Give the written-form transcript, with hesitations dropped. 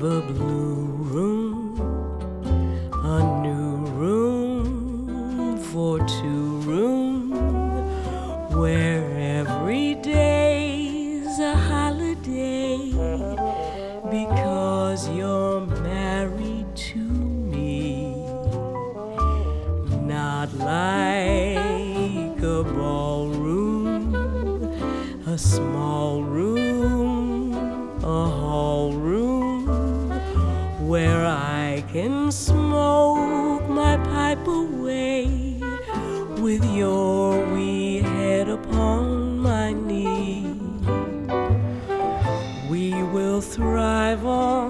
of a blue room, a new room for two rooms, where every day's a holiday, because you're married to me. Not like a ballroom, a small room, a hall room, where I can smoke my pipe away